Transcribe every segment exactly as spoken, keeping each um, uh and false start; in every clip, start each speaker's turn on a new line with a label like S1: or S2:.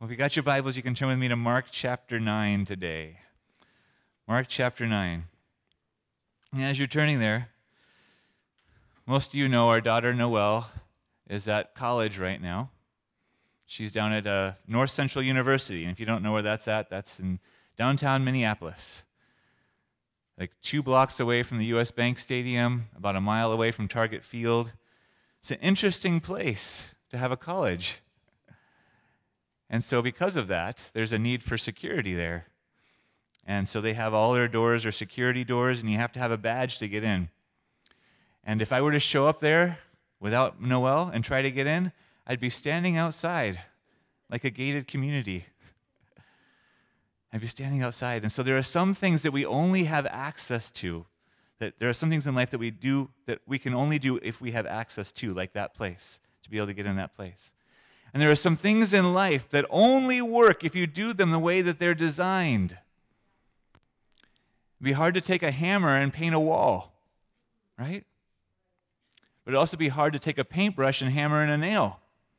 S1: Well, if you got your Bibles, you can turn with me to Mark chapter nine today. Mark chapter nine. And as you're turning there, most of you know our daughter Noelle is at college right now. She's down at uh, North Central University, and if you don't know where that's at, that's in downtown Minneapolis. Like two blocks away from the U S Bank Stadium, about a mile away from Target Field. It's an interesting place to have a college. And so because of that, there's a need for security there. And so they have all their doors are security doors, and you have to have a badge to get in. And if I were to show up there without Noelle and try to get in, I'd be standing outside like a gated community. I'd be standing outside. And so there are some things that we only have access to, that there are some things in life that we do that we can only do if we have access to, like that place, to be able to get in that place. And there are some things in life that only work if you do them the way that they're designed. It'd be hard to take a hammer and paint a wall, right? But it'd also be hard to take a paintbrush and hammer in a nail.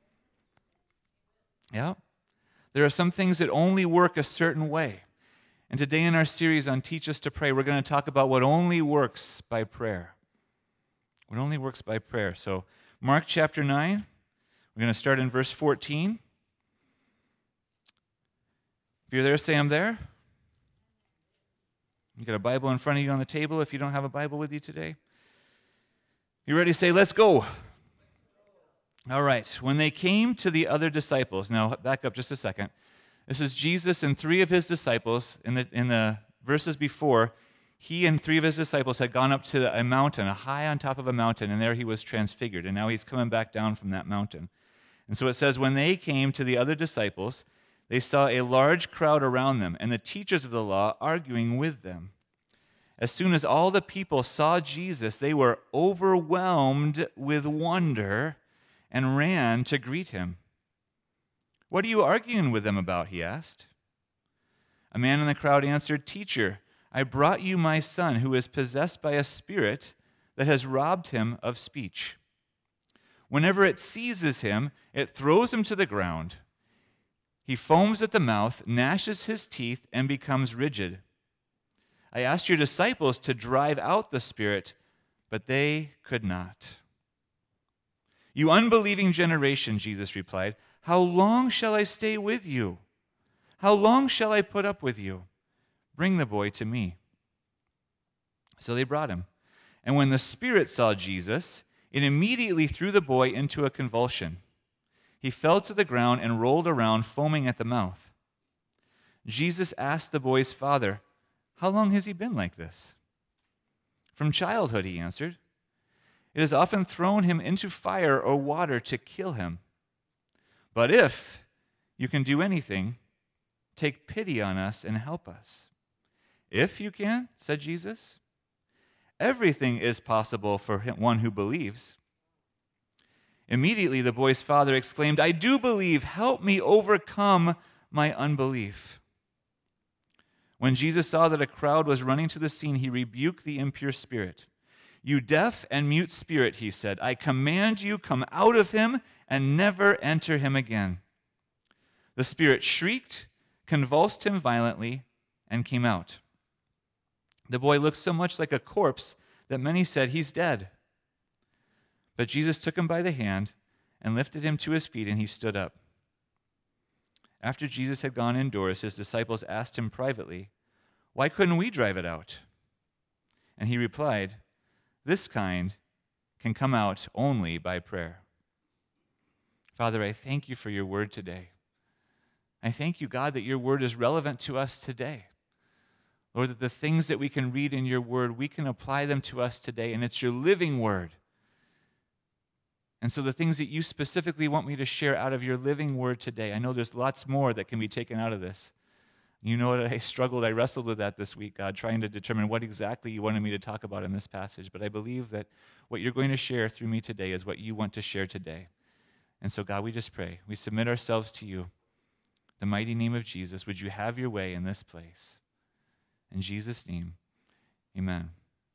S1: Yeah? There are some things that only work a certain way. And today in our series on Teach Us to Pray, we're going to talk about what only works by prayer. What only works by prayer. So, Mark chapter nine. We're going to start in verse fourteen. If you're there, say I'm there. You got a Bible in front of you on the table if you don't have a Bible with you today. You ready to say, let's go? All right. When they came to the other disciples, now back up just a second. This is Jesus and three of his disciples. In the, in the verses before, he and three of his disciples had gone up to a mountain, a high on top of a mountain, and there he was transfigured. And now he's coming back down from that mountain. And so it says, when they came to the other disciples, they saw a large crowd around them, and the teachers of the law arguing with them. As soon as all the people saw Jesus, they were overwhelmed with wonder and ran to greet him. What are you arguing with them about? He asked. A man in the crowd answered, Teacher, I brought you my son who is possessed by a spirit that has robbed him of speech. Whenever it seizes him, it throws him to the ground. He foams at the mouth, gnashes his teeth, and becomes rigid. I asked your disciples to drive out the spirit, but they could not. You unbelieving generation, Jesus replied, how long shall I stay with you? How long shall I put up with you? Bring the boy to me. So they brought him. And when the spirit saw Jesus, it immediately threw the boy into a convulsion. He fell to the ground and rolled around, foaming at the mouth. Jesus asked the boy's father, how long has he been like this? From childhood, he answered. It has often thrown him into fire or water to kill him. But if you can do anything, take pity on us and help us. If you can, said Jesus. Everything is possible for one who believes. Immediately the boy's father exclaimed, I do believe. Help me overcome my unbelief. When Jesus saw that a crowd was running to the scene, he rebuked the impure spirit. You deaf and mute spirit, he said, I command you, come out of him and never enter him again. The spirit shrieked, convulsed him violently, and came out. The boy looked so much like a corpse that many said, he's dead. But Jesus took him by the hand and lifted him to his feet, and he stood up. After Jesus had gone indoors, his disciples asked him privately, why couldn't we drive it out? And he replied, this kind can come out only by prayer. Father, I thank you for your word today. I thank you, God, that your word is relevant to us today. Lord, that the things that we can read in your word, we can apply them to us today, and it's your living word. And so the things that you specifically want me to share out of your living word today, I know there's lots more that can be taken out of this. You know what, I struggled, I wrestled with that this week, God, trying to determine what exactly you wanted me to talk about in this passage. But I believe that what you're going to share through me today is what you want to share today. And so, God, we just pray. We submit ourselves to you. The mighty name of Jesus, would you have your way in this place? In Jesus' name, amen.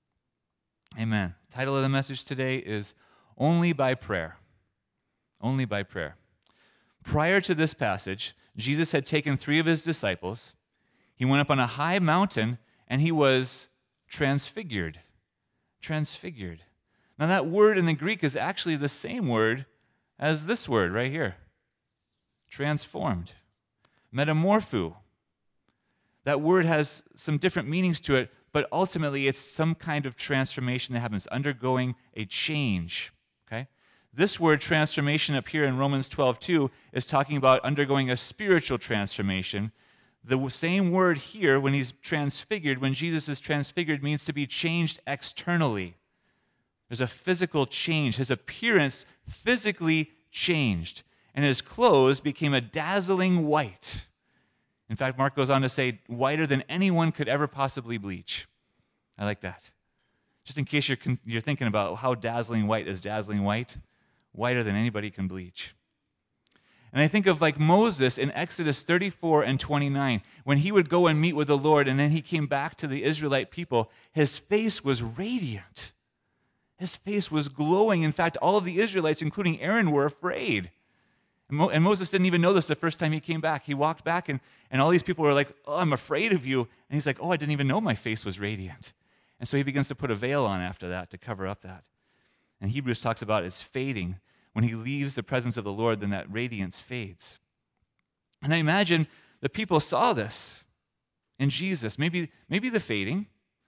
S1: Amen. Title of the message today is Only by Prayer. Only by Prayer. Prior to this passage, Jesus had taken three of his disciples. He went up on a high mountain, and he was transfigured. Transfigured. Now, that word in the Greek is actually the same word as this word right here. Transformed. Metamorpho. That word has some different meanings to it, but ultimately it's some kind of transformation that happens, undergoing a change. Okay? This word transformation up here in Romans twelve two is talking about undergoing a spiritual transformation. The same word here, when he's transfigured, when Jesus is transfigured, means to be changed externally. There's a physical change. His appearance physically changed, and his clothes became a dazzling white. In fact, Mark goes on to say, whiter than anyone could ever possibly bleach. I like that. Just in case you're, you're thinking about how dazzling white is dazzling white, whiter than anybody can bleach. And I think of like Moses in Exodus thirty-four and twenty-nine, when he would go and meet with the Lord, and then he came back to the Israelite people, his face was radiant. His face was glowing. In fact, all of the Israelites, including Aaron, were afraid. And, Mo- and Moses didn't even know this the first time he came back. He walked back, and, and all these people were like, oh, I'm afraid of you. And he's like, oh, I didn't even know my face was radiant. And so he begins to put a veil on after that to cover up that. And Hebrews talks about it's fading. When he leaves the presence of the Lord, then that radiance fades. And I imagine the people saw this in Jesus. Maybe, maybe the fading,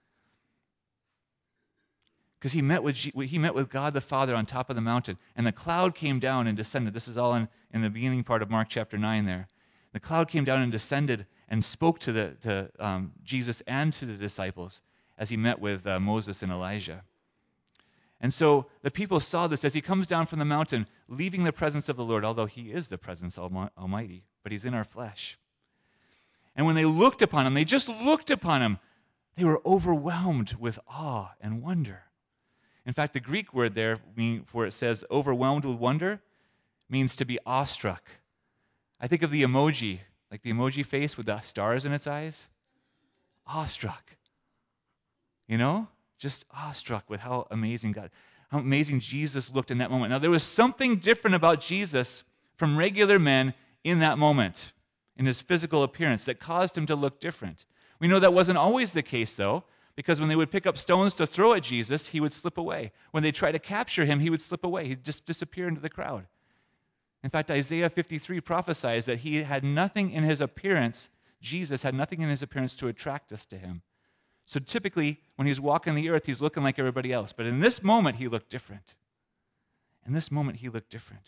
S1: because he met with he met with God the Father on top of the mountain, and the cloud came down and descended. This is all in, in the beginning part of Mark chapter nine there. The cloud came down and descended and spoke to the to um, Jesus and to the disciples as he met with uh, Moses and Elijah. And so the people saw this as he comes down from the mountain, leaving the presence of the Lord, although he is the presence of Almighty, but he's in our flesh. And when they looked upon him, they just looked upon him, they were overwhelmed with awe and wonder. In fact, the Greek word there, where it says overwhelmed with wonder, means to be awestruck. I think of the emoji, like the emoji face with the stars in its eyes. Awestruck. You know? Just awestruck with how amazing God, how amazing Jesus looked in that moment. Now, there was something different about Jesus from regular men in that moment, in his physical appearance, that caused him to look different. We know that wasn't always the case, though, because when they would pick up stones to throw at Jesus, he would slip away. When they tried to capture him, he would slip away. He'd just disappear into the crowd. In fact, Isaiah fifty-three prophesies that he had nothing in his appearance, Jesus had nothing in his appearance to attract us to him. So typically, when he's walking the earth, he's looking like everybody else. But in this moment, he looked different. In this moment, he looked different.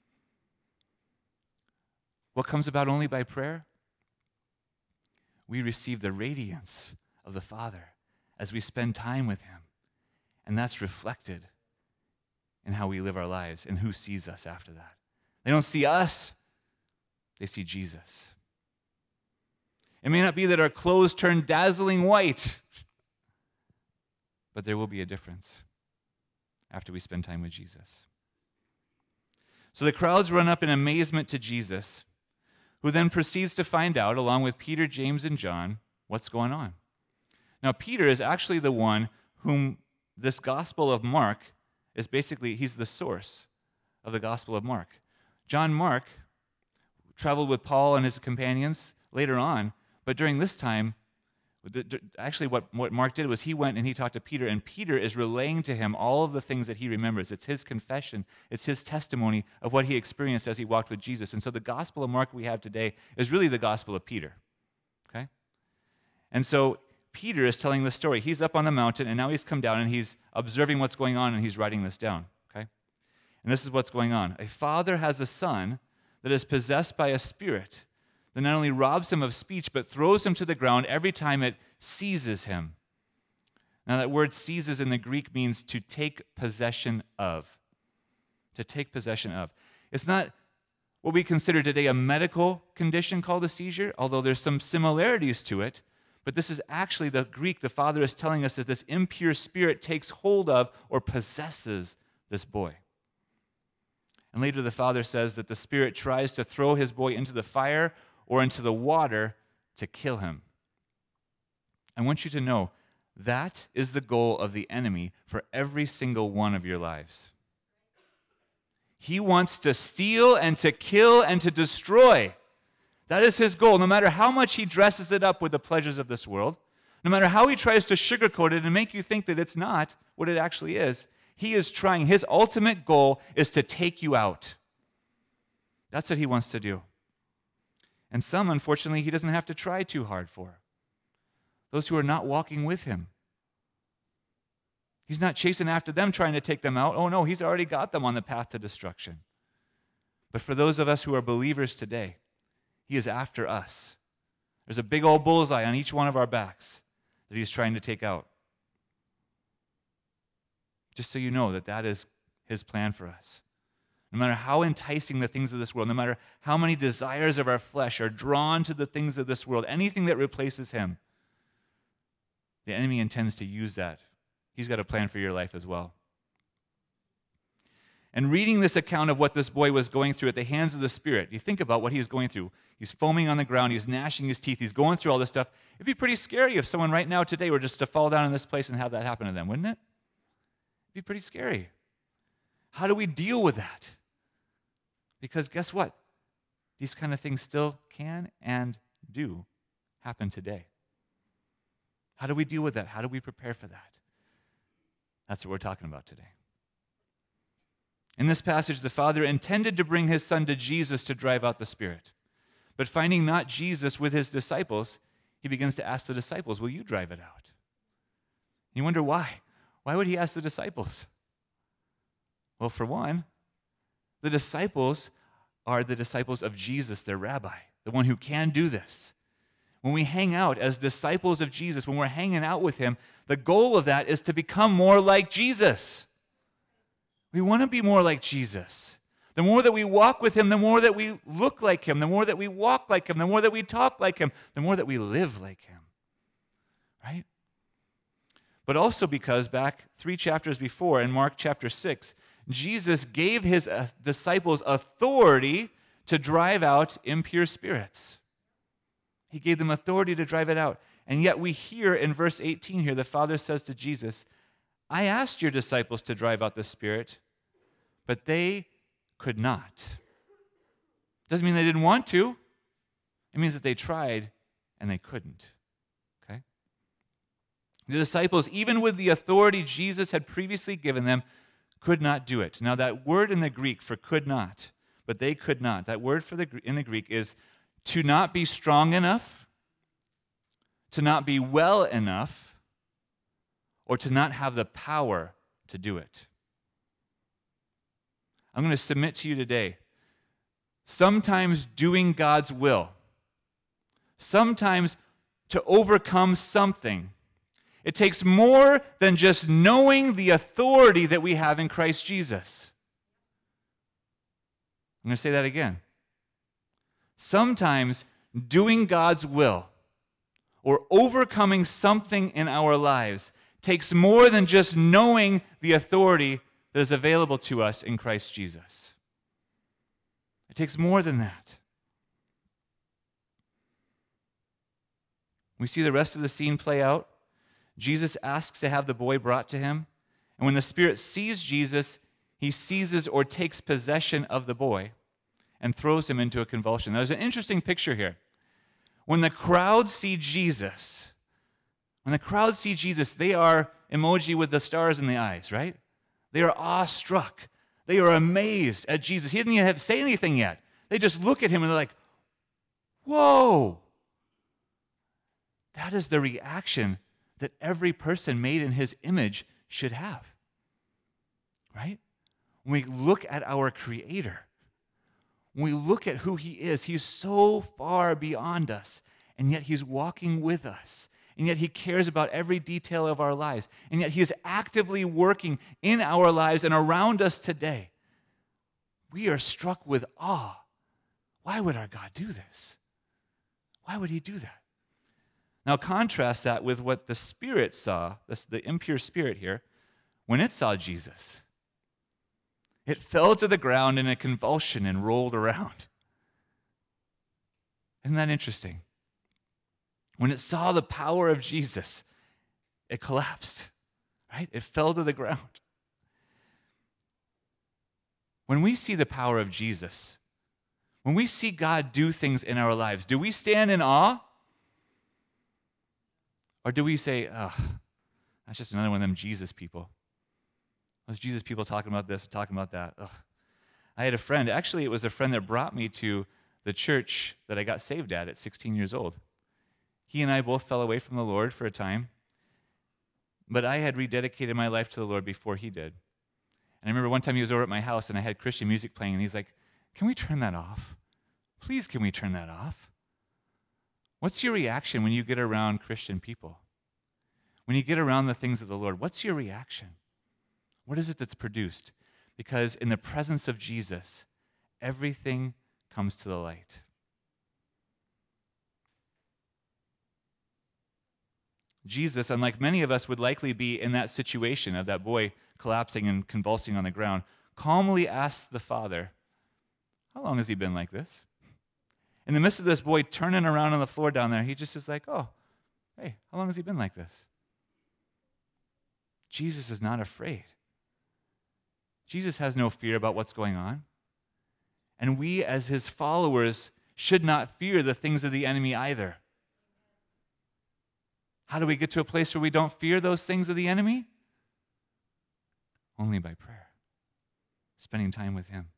S1: What comes about only by prayer? We receive the radiance of the Father as we spend time with him. And that's reflected in how we live our lives and who sees us after that. They don't see us, they see Jesus. It may not be that our clothes turn dazzling white, but there will be a difference after we spend time with Jesus. So the crowds run up in amazement to Jesus, who then proceeds to find out, along with Peter, James, and John, what's going on. Now, Peter is actually the one whom this Gospel of Mark is basically, he's the source of the Gospel of Mark. John Mark traveled with Paul and his companions later on, but during this time, actually what, what Mark did was he went and he talked to Peter, and Peter is relaying to him all of the things that he remembers. It's his confession. It's his testimony of what he experienced as he walked with Jesus. And so the Gospel of Mark we have today is really the Gospel of Peter. Okay? And so Peter is telling the story. He's up on the mountain, and now he's come down, and he's observing what's going on, and he's writing this down. Okay? And this is what's going on. A father has a son that is possessed by a spirit that not only robs him of speech, but throws him to the ground every time it seizes him. Now, that word seizes in the Greek means to take possession of. To take possession of. It's not what we consider today a medical condition called a seizure, although there's some similarities to it. But this is actually the Greek. The Father is telling us that this impure spirit takes hold of or possesses this boy. And later the Father says that the spirit tries to throw his boy into the fire or into the water to kill him. I want you to know that is the goal of the enemy for every single one of your lives. He wants to steal and to kill and to destroy. That is his goal. No matter how much he dresses it up with the pleasures of this world, no matter how he tries to sugarcoat it and make you think that it's not what it actually is, he is trying. His ultimate goal is to take you out. That's what he wants to do. And some, unfortunately, he doesn't have to try too hard for. Those who are not walking with him. He's not chasing after them, trying to take them out. Oh no, he's already got them on the path to destruction. But for those of us who are believers today, he is after us. There's a big old bullseye on each one of our backs that he's trying to take out. Just so you know that that is his plan for us. No matter how enticing the things of this world, no matter how many desires of our flesh are drawn to the things of this world, anything that replaces him, the enemy intends to use that. He's got a plan for your life as well. And reading this account of what this boy was going through at the hands of the Spirit, you think about what he was going through. He's foaming on the ground. He's gnashing his teeth. He's going through all this stuff. It'd be pretty scary if someone right now today were just to fall down in this place and have that happen to them, wouldn't it? It'd be pretty scary. How do we deal with that? Because guess what? These kind of things still can and do happen today. How do we deal with that? How do we prepare for that? That's what we're talking about today. In this passage, the Father intended to bring his Son to Jesus to drive out the spirit. But finding not Jesus with his disciples, he begins to ask the disciples, will you drive it out? You wonder why. Why would he ask the disciples? Well, for one, the disciples are the disciples of Jesus, their rabbi, the one who can do this. When we hang out as disciples of Jesus, when we're hanging out with him, the goal of that is to become more like Jesus. We want to be more like Jesus. The more that we walk with him, the more that we look like him, the more that we walk like him, the more that we talk like him, the more that we live like him. Right? But also because back three chapters before, in Mark chapter six, Jesus gave his uh, disciples authority to drive out impure spirits. He gave them authority to drive it out. And yet we hear in verse eighteen here, the Father says to Jesus, I asked your disciples to drive out the spirit, but they could not. Doesn't mean they didn't want to. It means that they tried and they couldn't. Okay? The disciples, even with the authority Jesus had previously given them, could not do it. Now that word in the Greek for could not, but they could not, that word for the in the Greek is to not be strong enough, to not be well enough, or to not have the power to do it. I'm going to submit to you today, sometimes doing God's will, sometimes to overcome something, it takes more than just knowing the authority that we have in Christ Jesus. I'm going to say that again. Sometimes doing God's will or overcoming something in our lives takes more than just knowing the authority that is available to us in Christ Jesus. It takes more than that. We see the rest of the scene play out. Jesus asks to have the boy brought to him. And when the Spirit sees Jesus, he seizes or takes possession of the boy and throws him into a convulsion. Now, there's an interesting picture here. When the crowd see Jesus, when the crowd see Jesus, they are emoji with the stars in the eyes, right? They are awestruck. They are amazed at Jesus. He didn't even have to say anything yet. They just look at him and they're like, whoa. That is the reaction that every person made in his image should have, right? When we look at our Creator, when we look at who he is, he's so far beyond us, and yet he's walking with us, and yet he cares about every detail of our lives, and yet he is actively working in our lives and around us today. We are struck with awe. Why would our God do this? Why would he do that? Now contrast that with what the Spirit saw, this, the impure spirit here, when it saw Jesus. It fell to the ground in a convulsion and rolled around. Isn't that interesting? When it saw the power of Jesus, it collapsed, right? It fell to the ground. When we see the power of Jesus, When we see God do things in our lives, do we stand in awe? Or do we say, oh, that's just another one of them Jesus people? Those Jesus people talking about this, talking about that. Ugh. I had a friend, actually it was a friend that brought me to the church that I got saved at at sixteen years old. He and I both fell away from the Lord for a time, but I had rededicated my life to the Lord before he did. And I remember one time he was over at my house and I had Christian music playing and he's like, can we turn that off? Please, can we turn that off? What's your reaction when you get around Christian people? When you get around the things of the Lord, what's your reaction? What is it that's produced? Because in the presence of Jesus, everything comes to the light. Jesus, unlike many of us, would likely be in that situation of that boy collapsing and convulsing on the ground, calmly asks the Father, how long has he been like this? In the midst of this boy turning around on the floor down there, he just is like, oh, hey, how long has he been like this? Jesus is not afraid. Jesus has no fear about what's going on. And we, as his followers, should not fear the things of the enemy either. How do we get to a place where we don't fear those things of the enemy? Only by prayer, spending time with him.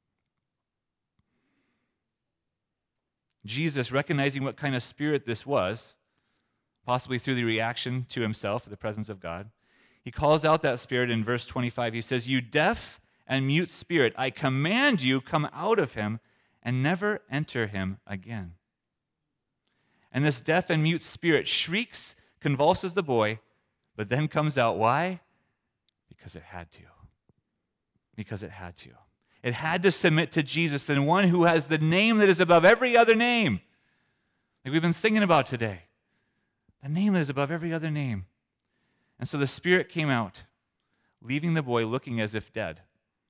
S1: Jesus, recognizing what kind of spirit this was, possibly through the reaction to himself, the presence of God, he calls out that spirit in verse twenty-five. He says, you deaf and mute spirit, I command you, come out of him and never enter him again. And this deaf and mute spirit shrieks, convulses the boy, but then comes out. Why? Because it had to. Because it had to. It had to submit to Jesus, the one who has the name that is above every other name, like we've been singing about today. The name that is above every other name. And so the spirit came out, leaving the boy looking as if dead.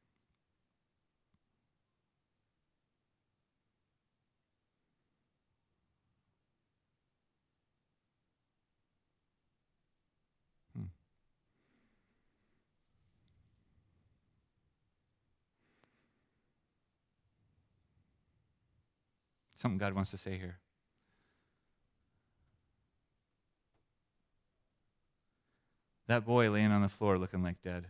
S1: Hmm. Something God wants to say here. That boy laying on the floor looking like dead.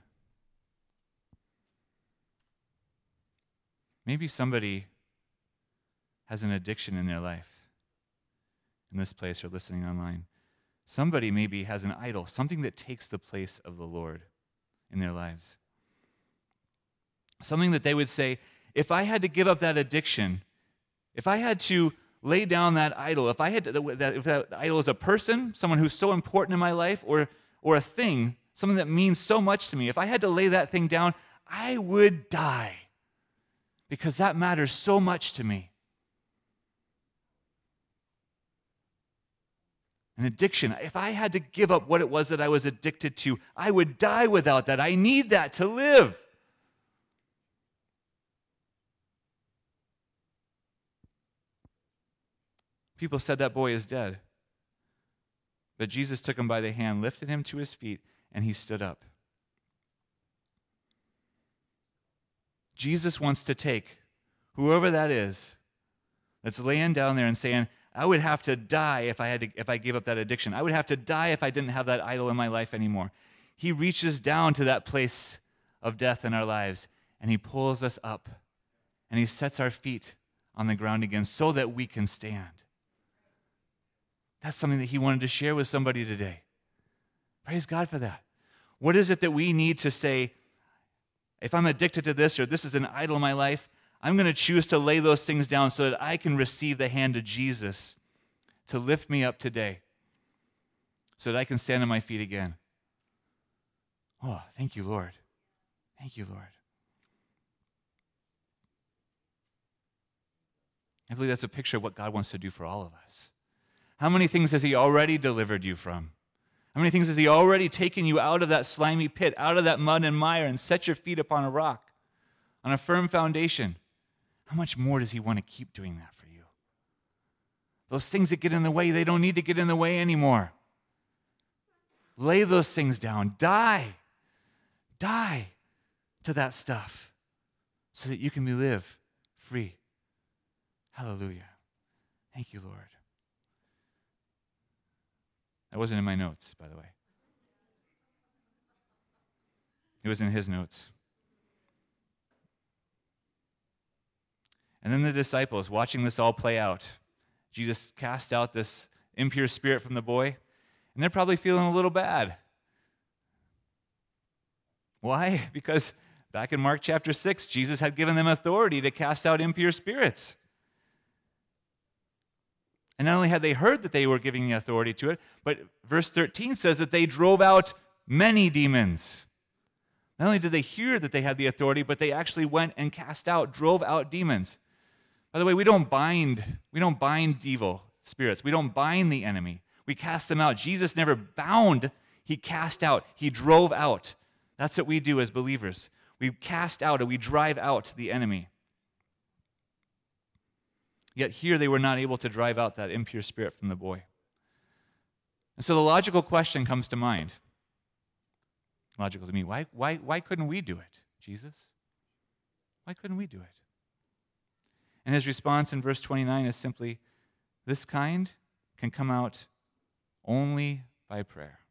S1: Maybe somebody has an addiction in their life in this place or listening online. Somebody maybe has an idol, something that takes the place of the Lord in their lives. Something that they would say, if I had to give up that addiction, if I had to lay down that idol, if I had to, that, if that idol is a person, someone who's so important in my life, or or a thing, something that means so much to me, if I had to lay that thing down, I would die because that matters so much to me. An addiction, if I had to give up what it was that I was addicted to, I would die without that. I need that to live. People said that boy is dead. But Jesus took him by the hand, lifted him to his feet, and he stood up. Jesus wants to take whoever that is that's laying down there and saying, I would have to die if I had to, if I gave up that addiction. I would have to die if I didn't have that idol in my life anymore. He reaches down to that place of death in our lives, and he pulls us up, and he sets our feet on the ground again so that we can stand. That's something that he wanted to share with somebody today. Praise God for that. What is it that we need to say, if I'm addicted to this or this is an idol in my life, I'm going to choose to lay those things down so that I can receive the hand of Jesus to lift me up today so that I can stand on my feet again. Oh, thank you, Lord. Thank you, Lord. I believe that's a picture of what God wants to do for all of us. How many things has he already delivered you from? How many things has he already taken you out of that slimy pit, out of that mud and mire, and set your feet upon a rock, on a firm foundation? How much more does he want to keep doing that for you? Those things that get in the way, they don't need to get in the way anymore. Lay those things down. Die. Die to that stuff so that you can live free. Hallelujah. Thank you, Lord. That wasn't in my notes, by the way. It was in his notes. And then the disciples, watching this all play out, Jesus cast out this impure spirit from the boy, and they're probably feeling a little bad. Why? Because back in Mark chapter six, Jesus had given them authority to cast out impure spirits. And not only had they heard that they were giving the authority to it, but verse thirteen says that they drove out many demons. Not only did they hear that they had the authority, but they actually went and cast out, drove out demons. By the way, we don't bind, we don't bind evil spirits. We don't bind the enemy. We cast them out. Jesus never bound, he cast out, he drove out. That's what we do as believers. We cast out or we drive out the enemy. Yet here they were not able to drive out that impure spirit from the boy. And so the logical question comes to mind. Logical to me. Why, why, why couldn't we do it, Jesus? Why couldn't we do it? And his response in verse twenty-nine is simply, this kind can come out only by prayer.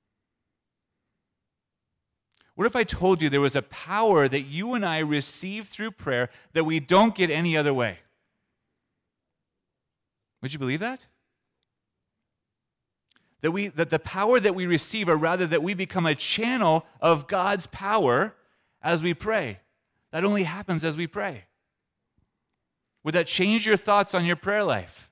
S1: What if I told you there was a power that you and I receive through prayer that we don't get any other way? Would you believe that? That we that the power that we receive, or rather that we become a channel of God's power as we pray. That only happens as we pray. Would that change your thoughts on your prayer life?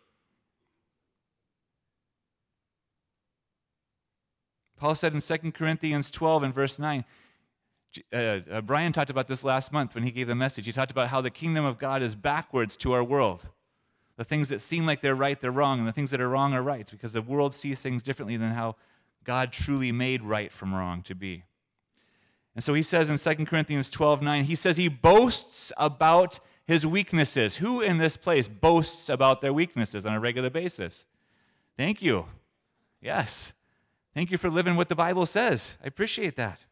S1: Paul said in Second Corinthians twelve and verse nine, uh, uh, Brian talked about this last month when he gave the message. He talked about how the kingdom of God is backwards to our world. The things that seem like they're right, they're wrong, and the things that are wrong are right, because the world sees things differently than how God truly made right from wrong to be. And so he says in Second Corinthians twelve nine, he says he boasts about his weaknesses. Who in this place boasts about their weaknesses on a regular basis? Thank you. Yes. Thank you for living what the Bible says. I appreciate that.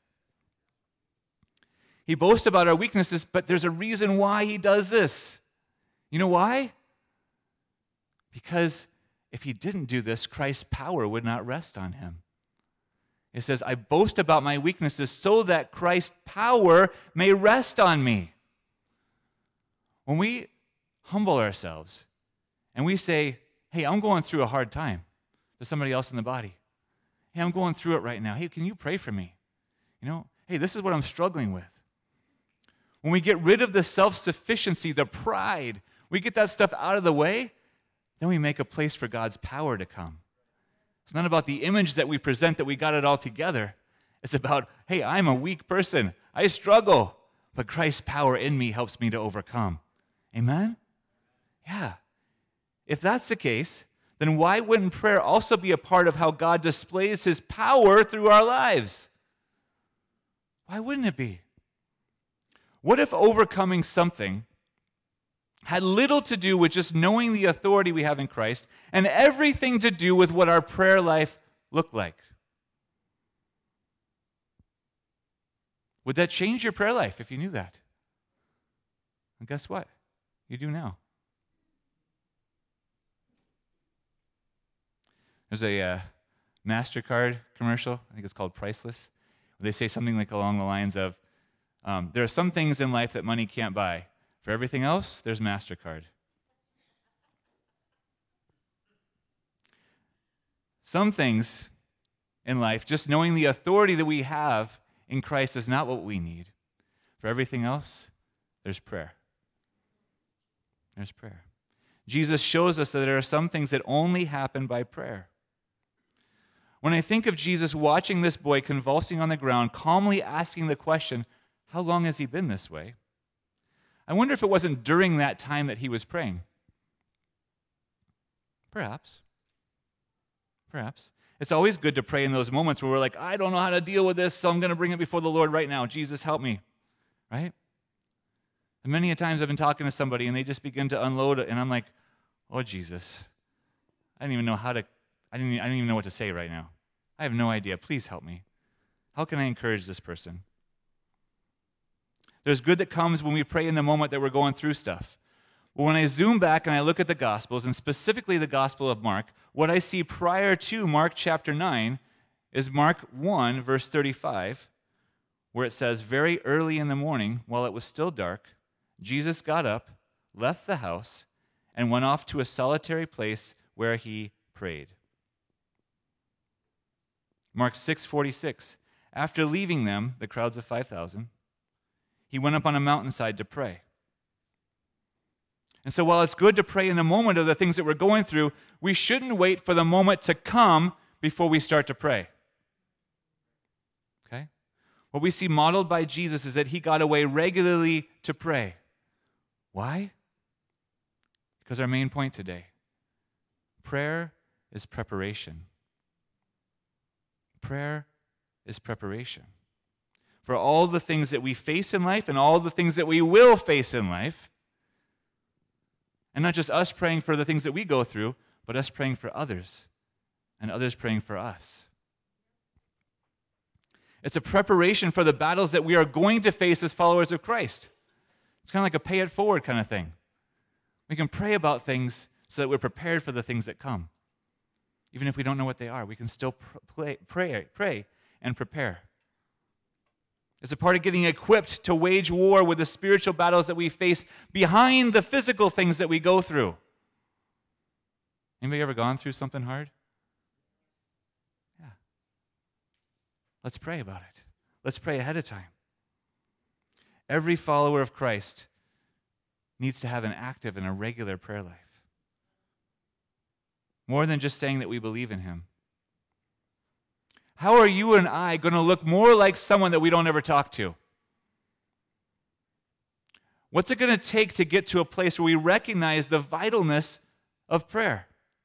S1: He boasts about our weaknesses, but there's a reason why he does this. You know why? Because if he didn't do this, Christ's power would not rest on him. It says, I boast about my weaknesses so that Christ's power may rest on me. When we humble ourselves and we say, hey, I'm going through a hard time to somebody else in the body. Hey, I'm going through it right now. Hey, can you pray for me? You know, hey, this is what I'm struggling with. When we get rid of the self-sufficiency, the pride, we get that stuff out of the way, then we make a place for God's power to come. It's not about the image that we present that we got it all together. It's about, hey, I'm a weak person. I struggle, but Christ's power in me helps me to overcome. Amen? Yeah. If that's the case, then why wouldn't prayer also be a part of how God displays his power through our lives? Why wouldn't it be? What if overcoming something had little to do with just knowing the authority we have in Christ and everything to do with what our prayer life looked like? Would that change your prayer life if you knew that? And guess what? You do now. There's a uh, MasterCard commercial, I think it's called Priceless, where they say something like along the lines of, um, there are some things in life that money can't buy. For everything else, there's MasterCard. Some things in life, just knowing the authority that we have in Christ is not what we need. For everything else, there's prayer. There's prayer. Jesus shows us that there are some things that only happen by prayer. When I think of Jesus watching this boy convulsing on the ground, calmly asking the question, how long has he been this way? I wonder if it wasn't during that time that he was praying. Perhaps. Perhaps. It's always good to pray in those moments where we're like, I don't know how to deal with this, so I'm going to bring it before the Lord right now. Jesus, help me. Right? And many a times I've been talking to somebody and they just begin to unload it, and I'm like, oh, Jesus, I don't even know how to, I didn't, I don't even know what to say right now. I have no idea. Please help me. How can I encourage this person? There's good that comes when we pray in the moment that we're going through stuff. Well, when I zoom back and I look at the Gospels, and specifically the Gospel of Mark, what I see prior to Mark chapter nine is Mark one, verse thirty-five, where it says, "Very early in the morning, while it was still dark, Jesus got up, left the house, and went off to a solitary place where he prayed." Mark six forty-six, "After leaving them, the crowds of five thousand, he went up on a mountainside to pray." And so while it's good to pray in the moment of the things that we're going through, we shouldn't wait for the moment to come before we start to pray. Okay? What we see modeled by Jesus is that he got away regularly to pray. Why? Because our main point today, prayer is preparation. Prayer is preparation. For all the things that we face in life and all the things that we will face in life, and not just us praying for the things that we go through, but us praying for others, and others praying for us. It's a preparation for the battles that we are going to face as followers of Christ. It's kind of like a pay it forward kind of thing. We can pray about things so that we're prepared for the things that come. Even if we don't know what they are, we can still pray, pray, pray and prepare. It's a part of getting equipped to wage war with the spiritual battles that we face behind the physical things that we go through. Anybody ever gone through something hard? Yeah. Let's pray about it. Let's pray ahead of time. Every follower of Christ needs to have an active and a regular prayer life. More than just saying that we believe in him. How are you and I going to look more like someone that we don't ever talk to? What's it going to take to get to a place where we recognize the vitalness of prayer?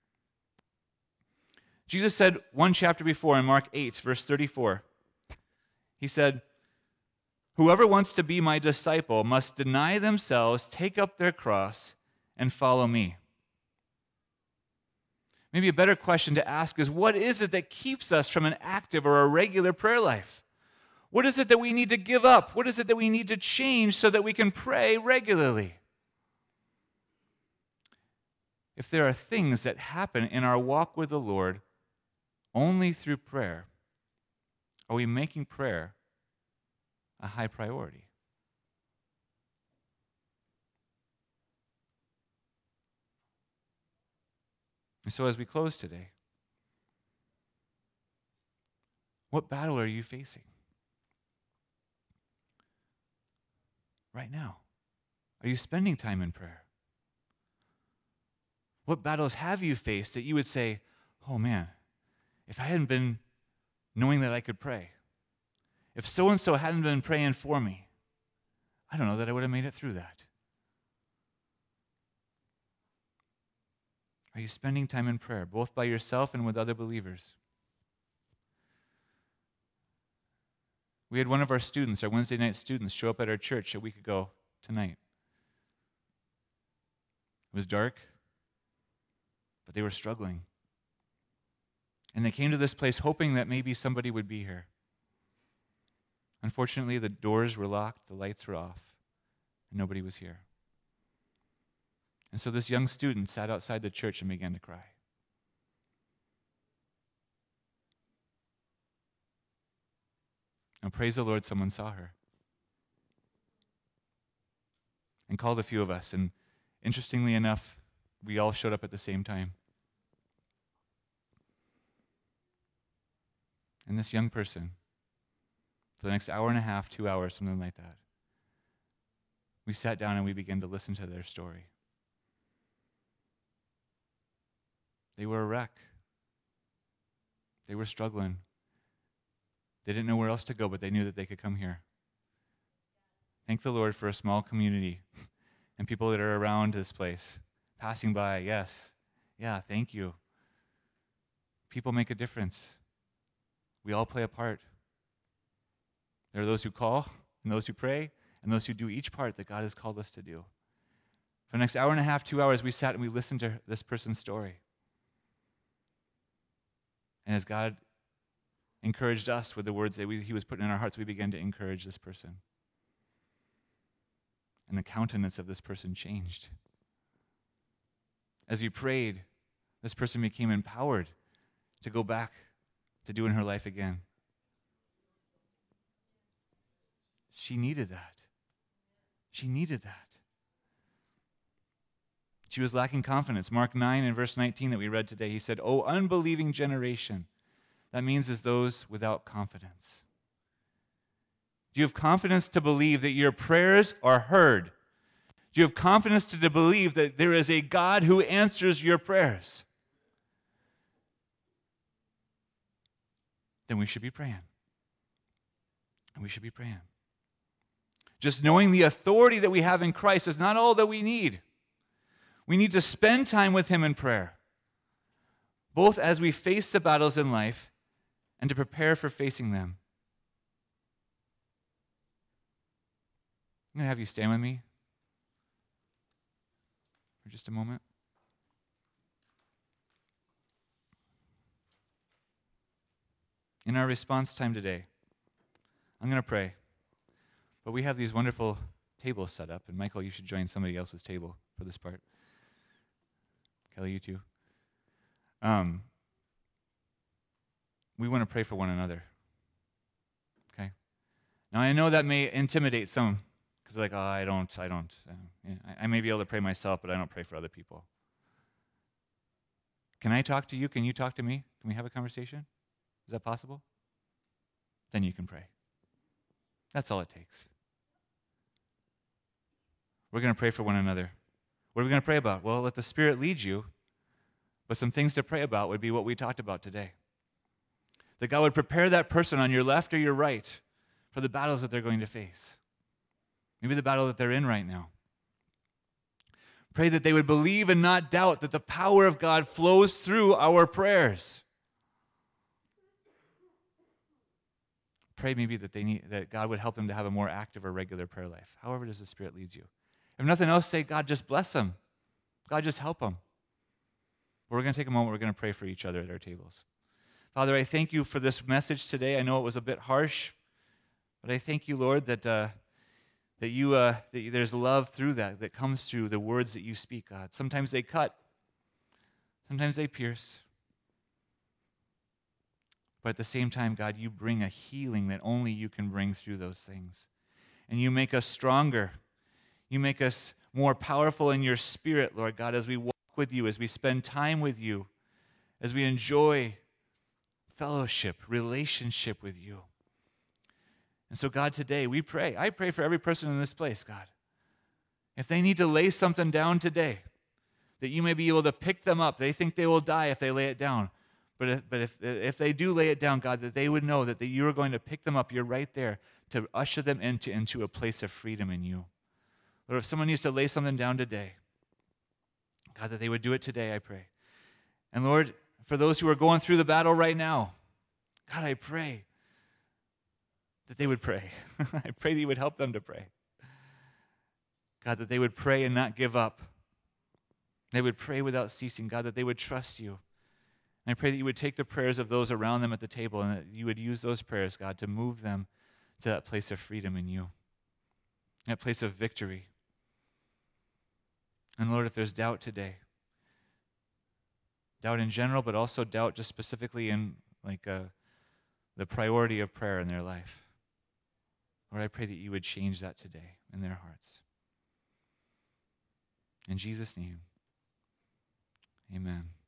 S1: Jesus said one chapter before in Mark eight, verse thirty-four, he said, "Whoever wants to be my disciple must deny themselves, take up their cross, and follow me." Maybe a better question to ask is, what is it that keeps us from an active or a regular prayer life? What is it that we need to give up? What is it that we need to change so that we can pray regularly? If there are things that happen in our walk with the Lord only through prayer, are we making prayer a high priority? And so as we close today, what battle are you facing right now? Are you spending time in prayer? What battles have you faced that you would say, oh man, if I hadn't been knowing that I could pray, if so-and-so hadn't been praying for me, I don't know that I would have made it through that. Are you spending time in prayer, both by yourself and with other believers? We had one of our students, our Wednesday night students, show up at our church a week ago tonight. It was dark, but they were struggling. And they came to this place hoping that maybe somebody would be here. Unfortunately, the doors were locked, the lights were off, and nobody was here. And so this young student sat outside the church and began to cry. And praise the Lord, someone saw her and called a few of us. And interestingly enough, we all showed up at the same time. And this young person, for the next hour and a half, two hours, something like that, we sat down and we began to listen to their story. They were a wreck. They were struggling. They didn't know where else to go, but they knew that they could come here. Thank the Lord for a small community and people that are around this place, passing by. Yes. Yeah, thank you. People make a difference. We all play a part. There are those who call and those who pray and those who do each part that God has called us to do. For the next hour and a half, two hours, we sat and we listened to this person's story. And as God encouraged us with the words that we, he was putting in our hearts, we began to encourage this person. And the countenance of this person changed. as we prayed, this person became empowered to go back to doing her life again. She needed that. She needed that. She was lacking confidence. Mark nine and verse nineteen that we read today, he said, "O unbelieving generation." That means as those without confidence. Do you have confidence to believe that your prayers are heard? Do you have confidence to, to believe that there is a God who answers your prayers? Then we should be praying. And we should be praying. Just knowing the authority that we have in Christ is not all that we need. We need to spend time with Him in prayer, both as we face the battles in life and to prepare for facing them. I'm going to have you stand with me for just a moment. In our response time today, I'm going to pray. But we have these wonderful tables set up, and Michael, you should join somebody else's table for this part. Kelly, you too. Um, we want to pray for one another. Okay? Now, I know that may intimidate some, because like, oh, I don't, I don't. Uh, I, I may be able to pray myself, but I don't pray for other people. Can I talk to you? Can you talk to me? Can we have a conversation? Is that possible? Then you can pray. That's all it takes. We're going to pray for one another. What are we going to pray about? Well, let the Spirit lead you. But some things to pray about would be what we talked about today. That God would prepare that person on your left or your right for the battles that they're going to face. Maybe the battle that they're in right now. Pray that they would believe and not doubt that the power of God flows through our prayers. Pray maybe that they need that God would help them to have a more active or regular prayer life. However does the Spirit leads you. If nothing else, say, God, just bless them. God, just help them. We're going to take a moment. We're going to pray for each other at our tables. Father, I thank you for this message today. I know it was a bit harsh, but I thank you, Lord, that uh, that you uh, that there's love through that that comes through the words that you speak, God. Sometimes they cut. Sometimes they pierce. But at the same time, God, you bring a healing that only you can bring through those things. And you make us stronger. You make us more powerful in your spirit, Lord God, as we walk with you, as we spend time with you, as we enjoy fellowship, relationship with you. And so, God, today we pray. I pray for every person in this place, God. If they need to lay something down today, that you may be able to pick them up. They think they will die if they lay it down. But if, but if, if they do lay it down, God, that they would know that you are going to pick them up. You're right there to usher them into, into a place of freedom in you. Lord, if someone needs to lay something down today, God, that they would do it today, I pray. And Lord, for those who are going through the battle right now, God, I pray that they would pray. I pray that you would help them to pray. God, that they would pray and not give up. They would pray without ceasing. God, that they would trust you. And I pray that you would take the prayers of those around them at the table and that you would use those prayers, God, to move them to that place of freedom in you, that place of victory. And Lord, if there's doubt today, doubt in general, but also doubt just specifically in like uh, the priority of prayer in their life, Lord, I pray that you would change that today in their hearts. In Jesus' name, amen.